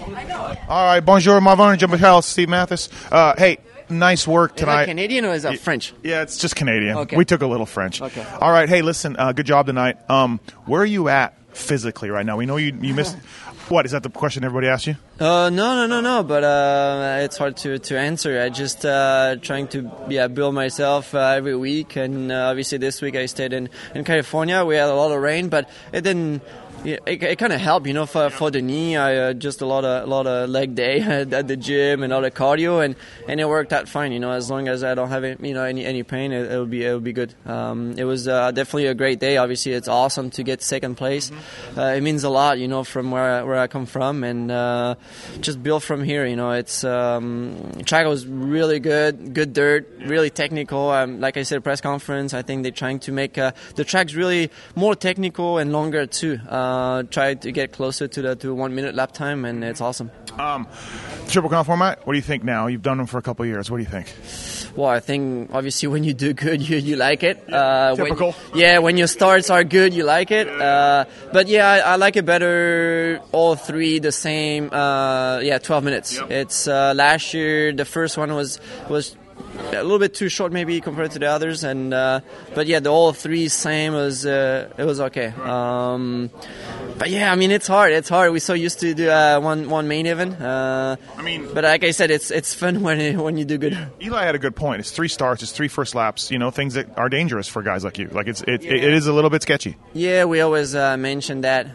All right, bonjour, Marvin Michael, Steve Mathis. Hey, nice work tonight. Is that Canadian or is that French? Yeah, it's just Canadian. Okay. We took a little French. Okay. All right, hey, listen, good job tonight. Where are you at physically right now? We know you missed. What, is that the question everybody asked you? No. But it's hard to answer. I just trying to build myself every week, and obviously this week I stayed in California. We had a lot of rain, but it didn't. It kind of helped, for the knee. I just a lot of leg day at the gym and all the cardio, and it worked out fine. As long as I don't have any pain, it'll be good. It was definitely a great day. Obviously, it's awesome to get second place. It means a lot, from where I come from, and just build from here. It's track was really good dirt, really technical. Like I said, press conference. I think they're trying to make the tracks really more technical and longer too. Try to get closer to the 1 minute lap time, and it's awesome. Triple Crown format, what do you think now? You've done them for a couple of years. What do you think? Well, I think obviously when you do good, you like it. Typical. When your starts are good, you like it. But I like it better. All three the same. 12 minutes. Yep. It's last year. The first one was a little bit too short maybe compared to the others, and but the all three same was it was okay. But it's hard. We're so used to do one main event. But like I said, it's fun when you do good. Eli had a good point. It's 3 starts, it's 3 first laps. Things that are dangerous for guys like you. Like it is a little bit sketchy. Yeah, we always mention that.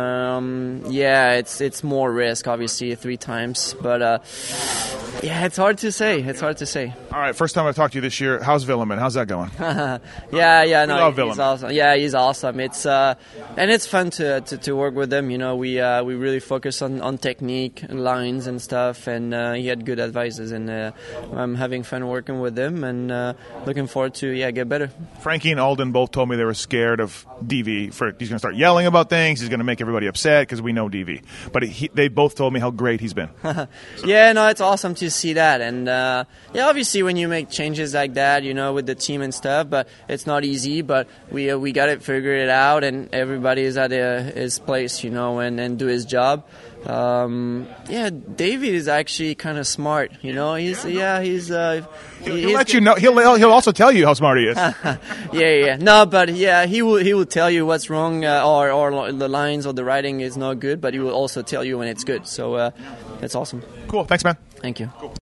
It's more risk obviously 3 times, but it's hard to say. All right, first time I've talked to you this year. How's Villeman? How's that going? He's awesome. Yeah, he's awesome. It's and it's fun to work with him. We really focus on technique and lines and stuff, and he had good advices, and I'm having fun working with him, and looking forward to get better. Frankie and Alden both told me they were scared of DV. He's going to start yelling about things. He's going to make everybody upset because we know DV. But they both told me how great he's been. It's awesome to see that, and obviously when you make changes like that, with the team and stuff, but it's not easy. But we got to figure it out, and everybody is at his place, and do his job. David is actually kind of smart. He'll let you know. He'll also tell you how smart he is. No, but he will tell you what's wrong, or the lines or the writing is not good, but he will also tell you when it's good. So it's awesome. Cool. Thanks, man. Thank you. Cool.